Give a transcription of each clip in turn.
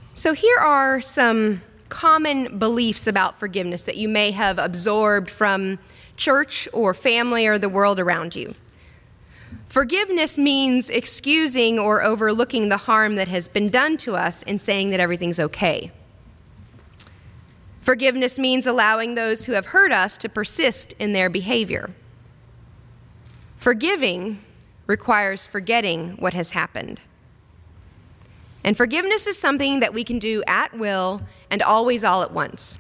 So here are some common beliefs about forgiveness that you may have absorbed from church or family or the world around you. Forgiveness means excusing or overlooking the harm that has been done to us and saying that everything's okay. Forgiveness means allowing those who have hurt us to persist in their behavior. Forgiving requires forgetting what has happened. And forgiveness is something that we can do at will and always all at once.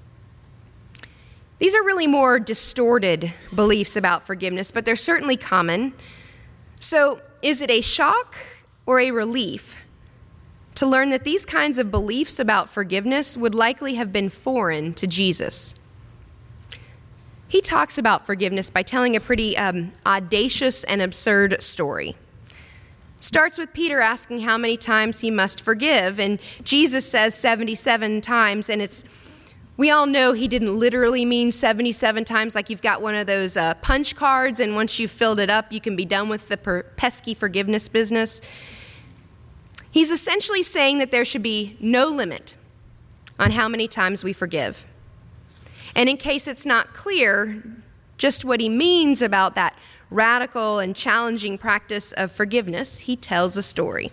These are really more distorted beliefs about forgiveness, but they're certainly common. So, is it a shock or a relief to learn that these kinds of beliefs about forgiveness would likely have been foreign to Jesus? He talks about forgiveness by telling a pretty audacious and absurd story. It starts with Peter asking how many times he must forgive, and Jesus says 77 times, and we all know he didn't literally mean 77 times, like you've got one of those punch cards, and once you've filled it up, you can be done with the pesky forgiveness business. He's essentially saying that there should be no limit on how many times we forgive. And in case it's not clear just what he means about that radical and challenging practice of forgiveness, he tells a story.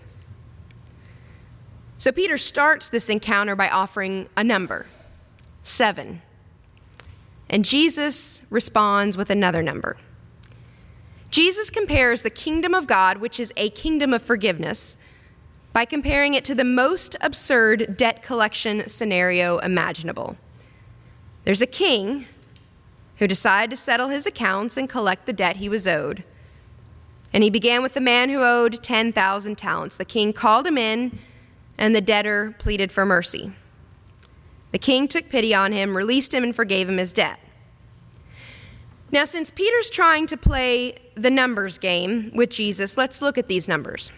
So Peter starts this encounter by offering a number, 7. And Jesus responds with another number. Jesus compares the kingdom of God, which is a kingdom of forgiveness, by comparing it to the most absurd debt collection scenario imaginable. There's a king who decided to settle his accounts and collect the debt he was owed. And he began with the man who owed 10,000 talents. The king called him in, and the debtor pleaded for mercy. The king took pity on him, released him, and forgave him his debt. Now, since Peter's trying to play the numbers game with Jesus, let's look at these numbers.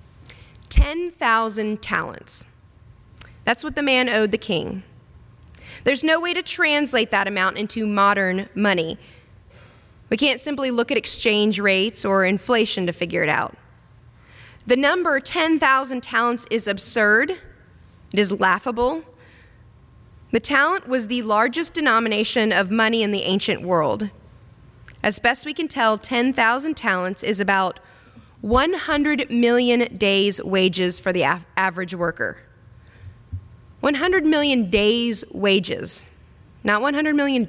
10,000 talents. That's what the man owed the king. There's no way to translate that amount into modern money. We can't simply look at exchange rates or inflation to figure it out. The number 10,000 talents is absurd. It is laughable. The talent was the largest denomination of money in the ancient world. As best we can tell, 10,000 talents is about 100 million days' wages for the average worker. 100 million days' wages, not $100 million.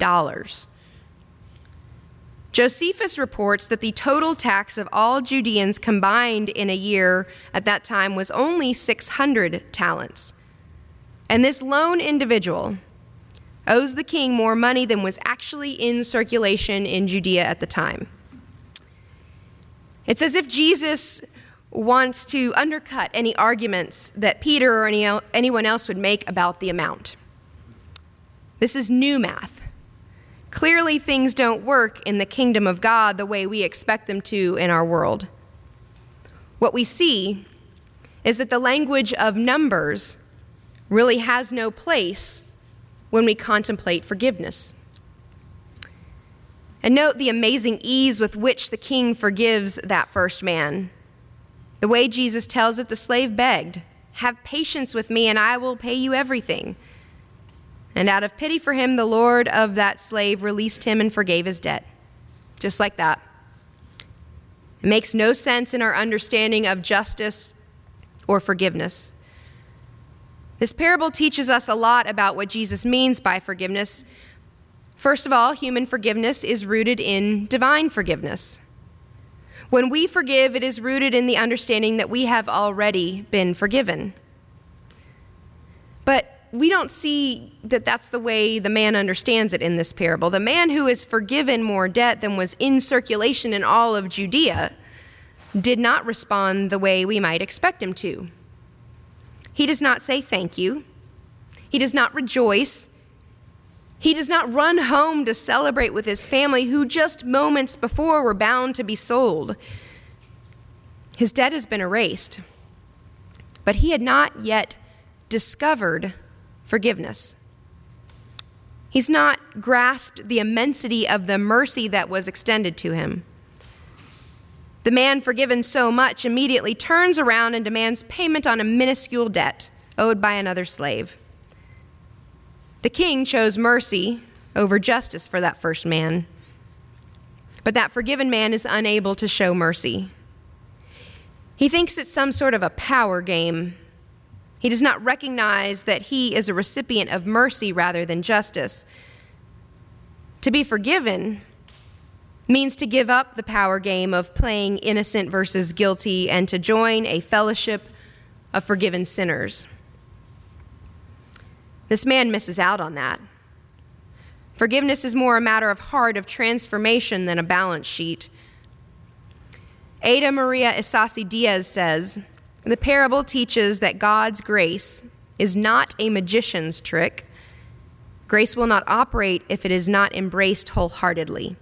Josephus reports that the total tax of all Judeans combined in a year at that time was only 600 talents. And this lone individual owes the king more money than was actually in circulation in Judea at the time. It's as if Jesus wants to undercut any arguments that Peter or anyone else would make about the amount. This is new math. Clearly, things don't work in the kingdom of God the way we expect them to in our world. What we see is that the language of numbers really has no place when we contemplate forgiveness. And note the amazing ease with which the king forgives that first man. The way Jesus tells it, the slave begged, "Have patience with me, and I will pay you everything." And out of pity for him, the Lord of that slave released him and forgave his debt. Just like that. It makes no sense in our understanding of justice or forgiveness. This parable teaches us a lot about what Jesus means by forgiveness. First of all, human forgiveness is rooted in divine forgiveness. When we forgive, it is rooted in the understanding that we have already been forgiven. But we don't see that that's the way the man understands it in this parable. The man who is forgiven more debt than was in circulation in all of Judea did not respond the way we might expect him to. He does not say thank you. He does not rejoice. He does not run home to celebrate with his family who just moments before were bound to be sold. His debt has been erased, but he had not yet discovered forgiveness. He's not grasped the immensity of the mercy that was extended to him. The man forgiven so much immediately turns around and demands payment on a minuscule debt. owed by another slave. The king chose mercy over justice for that first man, but that forgiven man is unable to show mercy. He thinks it's some sort of a power game. He does not recognize that he is a recipient of mercy rather than justice. To be forgiven means to give up the power game of playing innocent versus guilty and to join a fellowship of forgiven sinners. This man misses out on that. Forgiveness is more a matter of heart, of transformation than a balance sheet. Ada Maria Isasi Diaz says, the parable teaches that God's grace is not a magician's trick. Grace will not operate if it is not embraced wholeheartedly.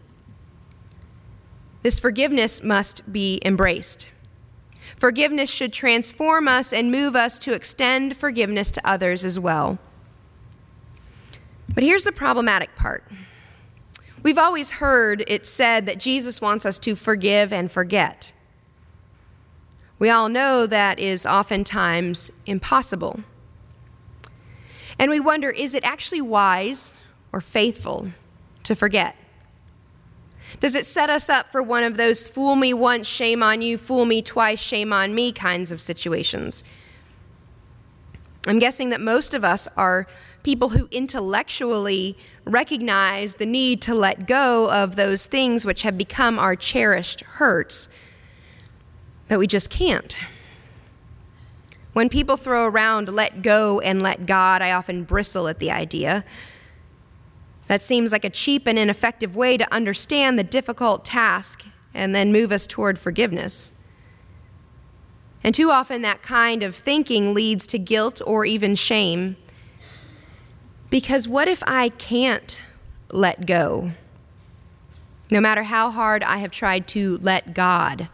This forgiveness must be embraced. Forgiveness should transform us and move us to extend forgiveness to others as well. But here's the problematic part. We've always heard it said that Jesus wants us to forgive and forget. We all know that is oftentimes impossible. And we wonder, is it actually wise or faithful to forget? Does it set us up for one of those fool me once, shame on you, fool me twice, shame on me kinds of situations? I'm guessing that most of us are people who intellectually recognize the need to let go of those things which have become our cherished hurts, but we just can't. When people throw around let go and let God, I often bristle at the idea. That seems like a cheap and ineffective way to understand the difficult task and then move us toward forgiveness. And too often that kind of thinking leads to guilt or even shame. Because what if I can't let go? No matter how hard I have tried to let God.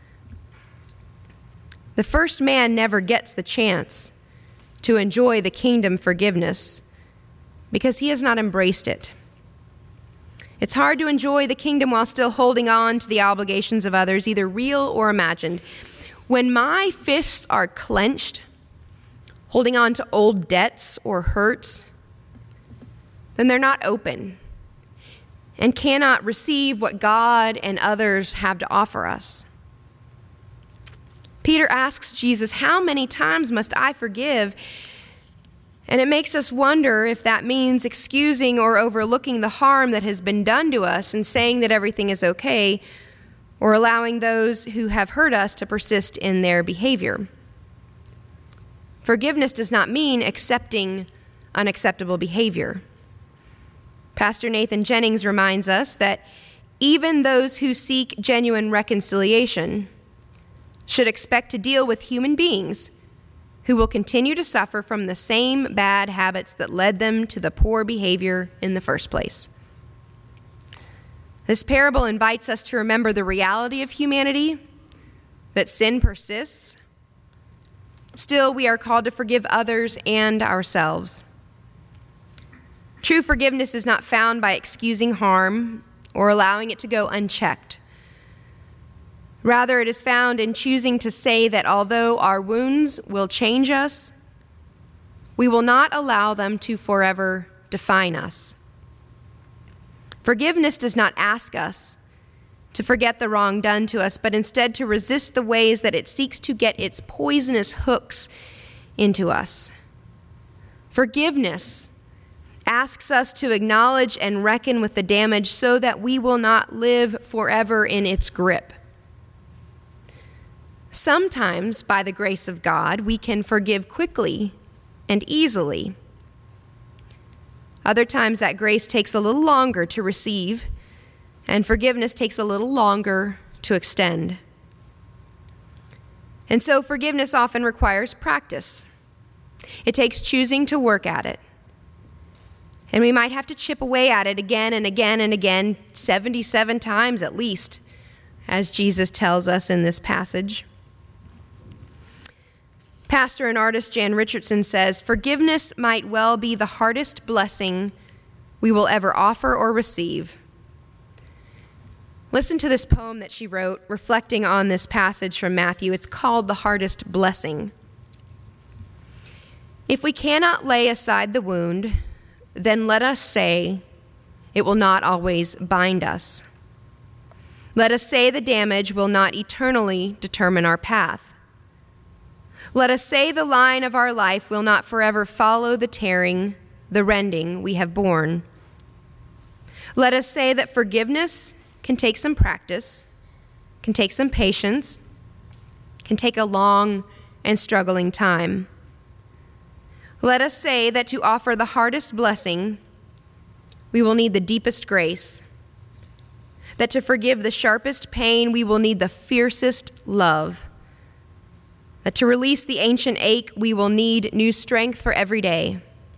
The first man never gets the chance to enjoy the kingdom forgiveness because he has not embraced it. It's hard to enjoy the kingdom while still holding on to the obligations of others, either real or imagined. When my fists are clenched, holding on to old debts or hurts, then they're not open and cannot receive what God and others have to offer us. Peter asks Jesus, how many times must I forgive? And it makes us wonder if that means excusing or overlooking the harm that has been done to us and saying that everything is okay, or allowing those who have hurt us to persist in their behavior. Forgiveness does not mean accepting unacceptable behavior. Pastor Nathan Jennings reminds us that even those who seek genuine reconciliation should expect to deal with human beings who will continue to suffer from the same bad habits that led them to the poor behavior in the first place. This parable invites us to remember the reality of humanity, that sin persists. Still, we are called to forgive others and ourselves. True forgiveness is not found by excusing harm or allowing it to go unchecked. Rather, it is found in choosing to say that although our wounds will change us, we will not allow them to forever define us. Forgiveness does not ask us to forget the wrong done to us, but instead to resist the ways that it seeks to get its poisonous hooks into us. Forgiveness asks us to acknowledge and reckon with the damage so that we will not live forever in its grip. Sometimes, by the grace of God, we can forgive quickly and easily. Other times, that grace takes a little longer to receive, and forgiveness takes a little longer to extend. And so, forgiveness often requires practice. It takes choosing to work at it. And we might have to chip away at it again and again and again, 77 times at least, as Jesus tells us in this passage. Pastor and artist Jan Richardson says, forgiveness might well be the hardest blessing we will ever offer or receive. Listen to this poem that she wrote, reflecting on this passage from Matthew. It's called The Hardest Blessing. If we cannot lay aside the wound, then let us say it will not always bind us. Let us say the damage will not eternally determine our path. Let us say the line of our life will not forever follow the tearing, the rending we have borne. Let us say that forgiveness can take some practice, can take some patience, can take a long and struggling time. Let us say that to offer the hardest blessing, we will need the deepest grace. That to forgive the sharpest pain, we will need the fiercest love. That to release the ancient ache, we will need new strength for every day.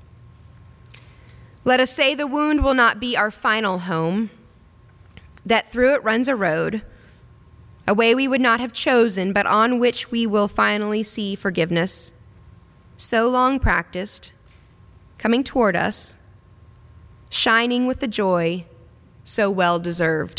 Let us say the wound will not be our final home, that through it runs a road, a way we would not have chosen, but on which we will finally see forgiveness, so long practiced, coming toward us, shining with the joy so well deserved.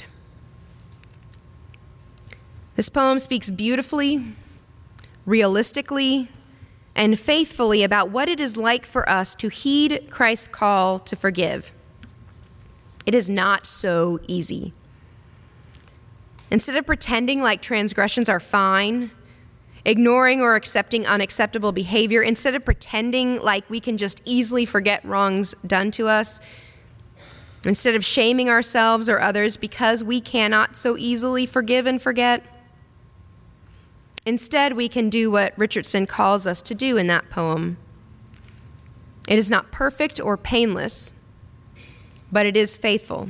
This poem speaks beautifully, realistically, and faithfully about what it is like for us to heed Christ's call to forgive. It is not so easy. Instead of pretending like transgressions are fine, ignoring or accepting unacceptable behavior, instead of pretending like we can just easily forget wrongs done to us, instead of shaming ourselves or others because we cannot so easily forgive and forget, instead we can do what Richardson calls us to do in that poem. It is not perfect or painless, but it is faithful.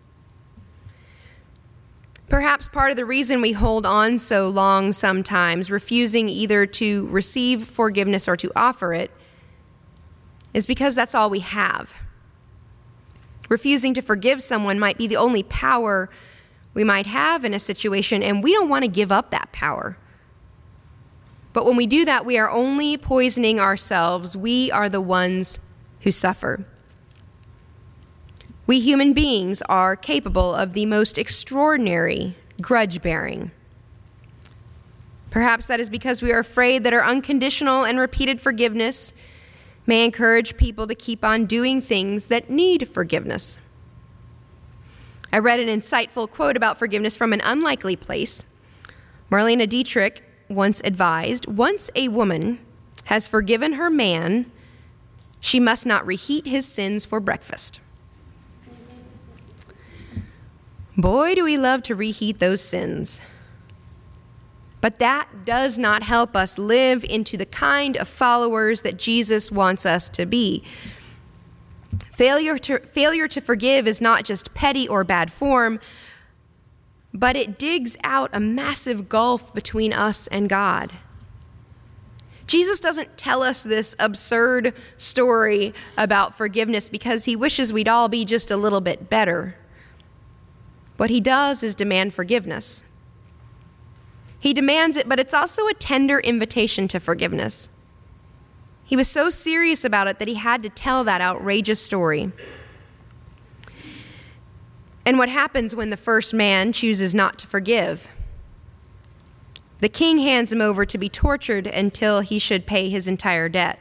Perhaps part of the reason we hold on so long sometimes, refusing either to receive forgiveness or to offer it, is because that's all we have. Refusing to forgive someone might be the only power we might have in a situation, and we don't want to give up that power. But when we do that, we are only poisoning ourselves. We are the ones who suffer. We human beings are capable of the most extraordinary grudge-bearing. Perhaps that is because we are afraid that our unconditional and repeated forgiveness may encourage people to keep on doing things that need forgiveness. I read an insightful quote about forgiveness from an unlikely place. Marlene Dietrich once advised, "Once a woman has forgiven her man, she must not reheat his sins for breakfast." Boy, do we love to reheat those sins. But that does not help us live into the kind of followers that Jesus wants us to be. Failure to forgive is not just petty or bad form, but it digs out a massive gulf between us and God. Jesus doesn't tell us this absurd story about forgiveness because he wishes we'd all be just a little bit better. What he does is demand forgiveness. He demands it, but it's also a tender invitation to forgiveness. He was so serious about it that he had to tell that outrageous story. And what happens when the first man chooses not to forgive? The king hands him over to be tortured until he should pay his entire debt.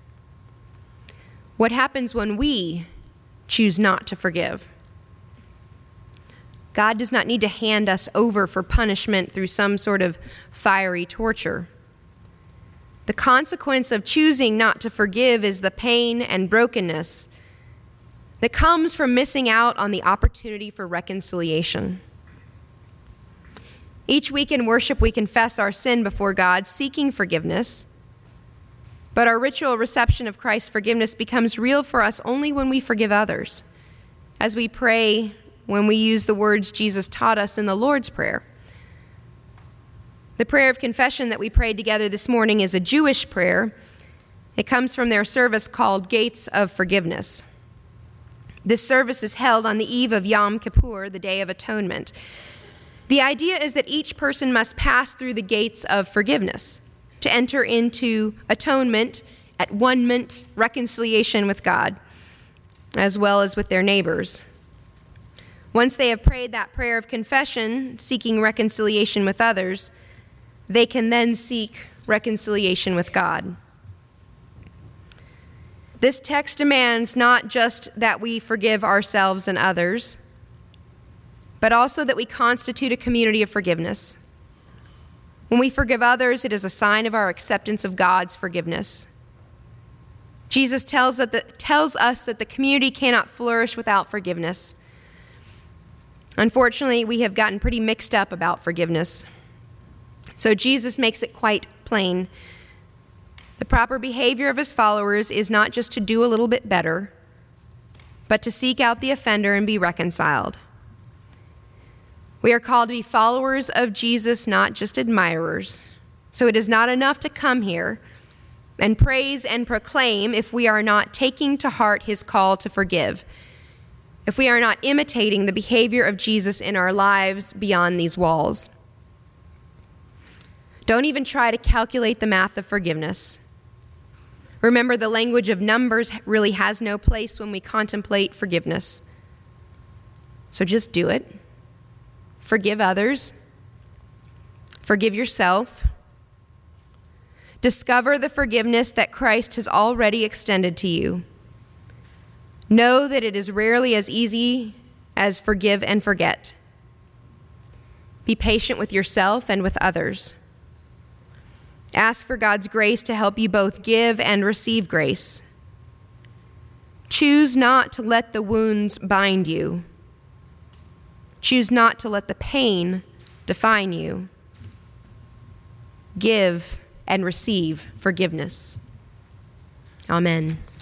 What happens when we choose not to forgive? God does not need to hand us over for punishment through some sort of fiery torture. The consequence of choosing not to forgive is the pain and brokenness that comes from missing out on the opportunity for reconciliation. Each week in worship, we confess our sin before God, seeking forgiveness. But our ritual reception of Christ's forgiveness becomes real for us only when we forgive others, as we pray, when we use the words Jesus taught us in the Lord's Prayer. The prayer of confession that we prayed together this morning is a Jewish prayer. It comes from their service called Gates of Forgiveness. This service is held on the eve of Yom Kippur, the Day of Atonement. The idea is that each person must pass through the gates of forgiveness to enter into atonement, at-one-ment, reconciliation with God, as well as with their neighbors. Once they have prayed that prayer of confession, seeking reconciliation with others, they can then seek reconciliation with God. This text demands not just that we forgive ourselves and others, but also that we constitute a community of forgiveness. When we forgive others, it is a sign of our acceptance of God's forgiveness. Jesus tells us that the community cannot flourish without forgiveness. Unfortunately, we have gotten pretty mixed up about forgiveness. So Jesus makes it quite plain. The proper behavior of his followers is not just to do a little bit better, but to seek out the offender and be reconciled. We are called to be followers of Jesus, not just admirers. So it is not enough to come here and praise and proclaim if we are not taking to heart his call to forgive, if we are not imitating the behavior of Jesus in our lives beyond these walls. Don't even try to calculate the math of forgiveness. Remember, the language of numbers really has no place when we contemplate forgiveness. So just do it. Forgive others. Forgive yourself. Discover the forgiveness that Christ has already extended to you. Know that it is rarely as easy as forgive and forget. Be patient with yourself and with others. Ask for God's grace to help you both give and receive grace. Choose not to let the wounds bind you. Choose not to let the pain define you. Give and receive forgiveness. Amen.